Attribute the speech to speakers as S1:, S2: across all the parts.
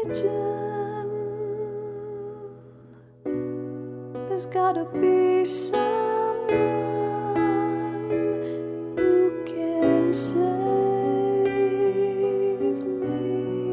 S1: religion. There's gotta be someone who can save me.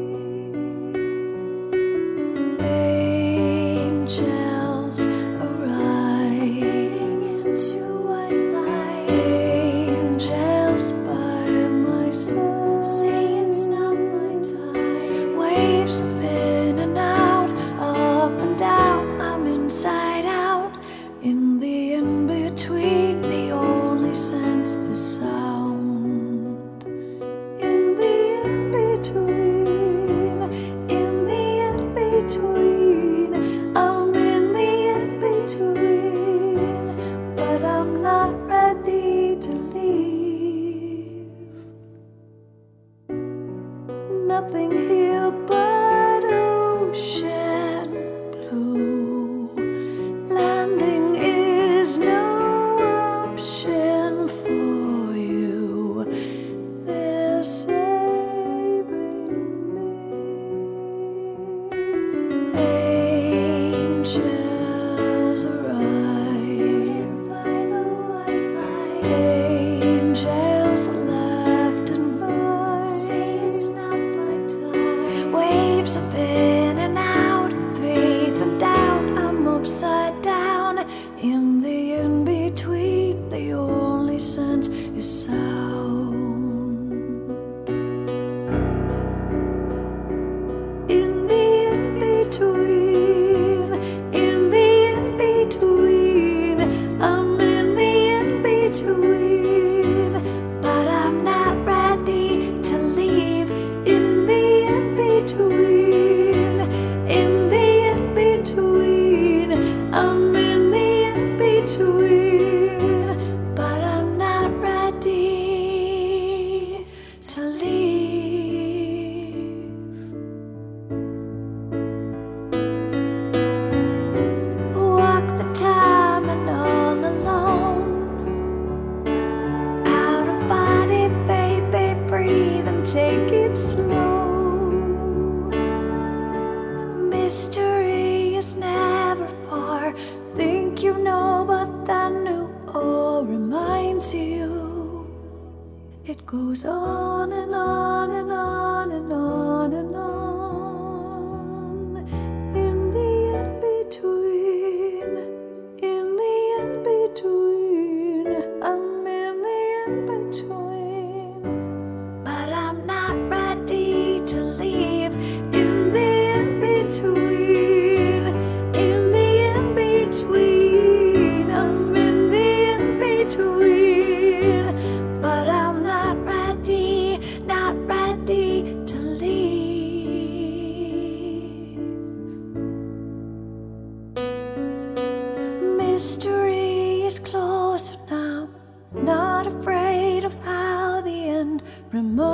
S1: Angels are riding into white light. Angels by my side, say it's not my time. Waves of in and out, up and down. I'm inside out. In the in-between, the only sense is sound. In the in-between, in the in-between, I'm in the in-between, but I'm not ready to leave. Nothing here but ocean blue. Landing is no option for you. They're saving me. Angels arrive by the white light. Angels left and right. Say it's not my time. Waves of in and out, faith and doubt. I'm upside down. In the in-between, the only sense is sound. In the in-between, in the in-between, I'm in the in-between, but I'm not ready to leave. In the in-between, in the in-between, I'm in the in-between, but I'm not ready to leave. Walk the time and all alone. Out of body, baby, breathe and take it slow. Mystery is never far. Think you know, but then new all reminds you. It goes on and on and on and on and on. In the in-between, in the in-between, I'm in the in-between, but I'm not ready to leave. In the in-between, in the in-between, I'm in the in-between, but I'm not ready to leave. Mystery is closer now, not afraid of how the end remote.